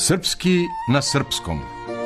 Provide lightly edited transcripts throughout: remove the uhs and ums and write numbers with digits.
Srpski na srpskom.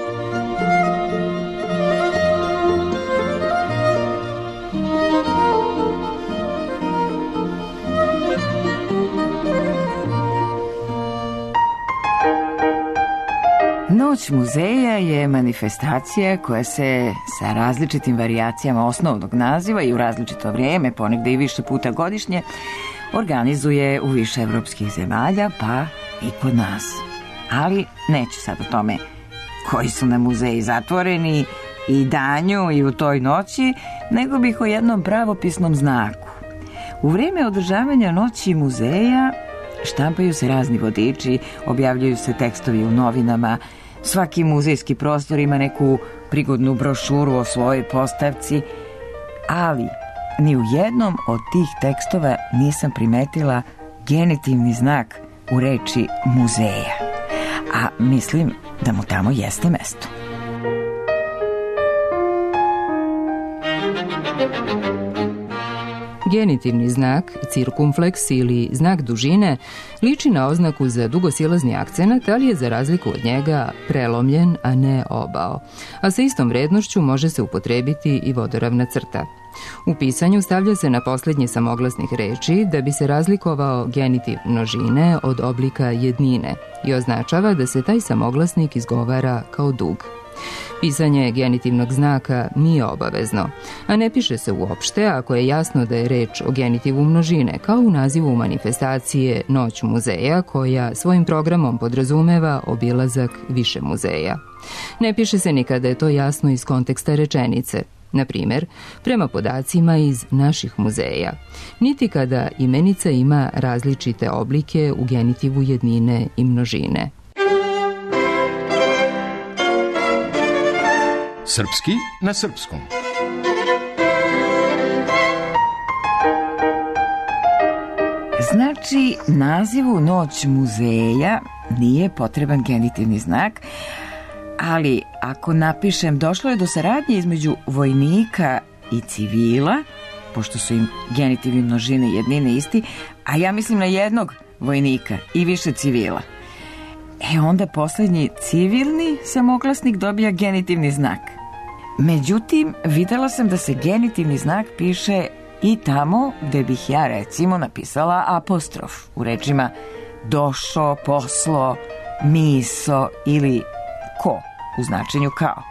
Noć muzeja je manifestacija koja se sa različitim varijacijama osnovnog naziva i u različito vrijeme, ponegde i više puta godišnje, organizuje u više evropskih zemalja, pa i kod nas. Ali neću sad o tome koji su nam muzeji zatvoreni i danju i u toj noći, nego bih o jednom pravopisnom znaku. U vrijeme održavanja noći muzeja štampaju se razni vodiči, objavljuju se tekstovi u novinama, svaki muzejski prostor ima neku prigodnu brošuru o svojoj postavci, ali ni u jednom od tih tekstova nisam primetila genitivni znak u reči muzeja, a mislim da mu tamo jeste mesto. Genitivni znak, cirkumfleks ili znak dužine, liči na oznaku za dugosilazni akcenat, ali je za razliku od njega prelomljen, a ne obao. A sa istom vrednošću može se upotrebiti i vodoravna crta. U pisanju stavlja se na posljednje samoglasnih reči da bi se razlikovao genitiv množine od oblika jednine i označava da se taj samoglasnik izgovara kao dug. Pisanje genitivnog znaka nije obavezno, a ne piše se uopšte ako je jasno da je reč o genitivu množine, kao u nazivu manifestacije Noć muzeja, koja svojim programom podrazumeva obilazak više muzeja. Ne piše se ni kada je to jasno iz konteksta rečenice, na primjer, prema podacima iz naših muzeja, niti kada imenica ima različite oblike u genitivu jednine i množine. Srpski na srpskom. Znači, nazivu Noć muzeja nije potreban genitivni znak, ali ako napišem došlo je do saradnje između vojnika i civila, pošto su im genitivi množine i jednine isti, a ja mislim na jednog vojnika i više civila, onda posljednji civilni samoglasnik dobija genitivni znak. Međutim, videla sam da se genitivni znak piše i tamo gde bih ja recimo napisala apostrof u rečima došo, poslo, miso ili ko u značenju kao.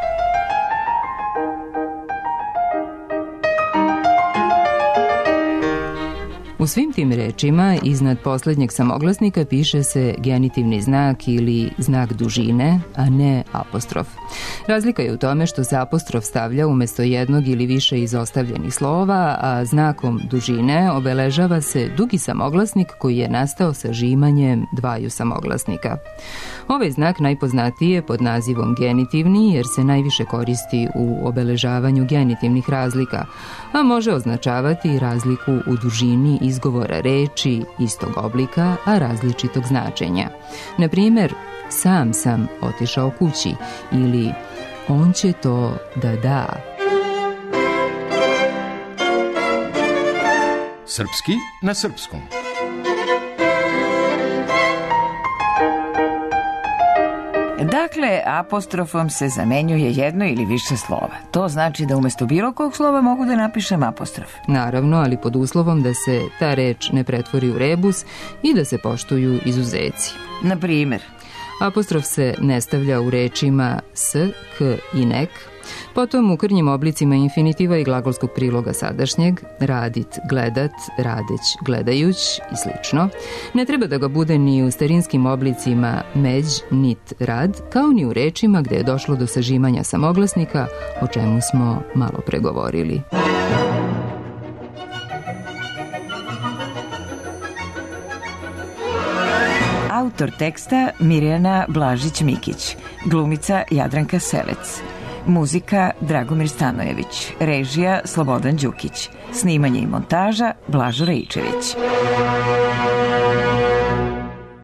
U svim tim rečima iznad posljednjeg samoglasnika piše se genitivni znak ili znak dužine, a ne apostrof. Razlika je u tome što se apostrof stavlja umjesto jednog ili više izostavljenih slova, a znakom dužine obeležava se dugi samoglasnik koji je nastao sa žimanjem dvaju samoglasnika. Ovaj znak najpoznatiji je pod nazivom genitivni jer se najviše koristi u obeležavanju genitivnih razlika, a može označavati i razliku u dužini izgovora reči istog oblika, a različitog značenja. Na primjer, sam sam otišao kući ili on će to da da. Srpski na srpskom. Dakle, apostrofom se zamenjuje jedno ili više slova. To znači da umjesto bilo kog slova mogu da napišem apostrof. Naravno, ali pod uslovom da se ta reč ne pretvori u rebus i da se poštuju izuzeci. Na primjer, apostrof se ne stavlja u rečima s, k i nek, potom u krnjim oblicima infinitiva i glagolskog priloga sadašnjeg, radit, gledat, radeć, gledajuć i slično. Ne treba da ga bude ni u starinskim oblicima međ, nit, rad, kao ni u rečima gde je došlo do sažimanja samoglasnika, o čemu smo malo pregovorili. Autor teksta Mirjana Blažić-Mikić, glumica Jadranka Selec, muzika Dragomir Stanojević, režija Slobodan Đukić, snimanje i montaža Blažo Rejčević.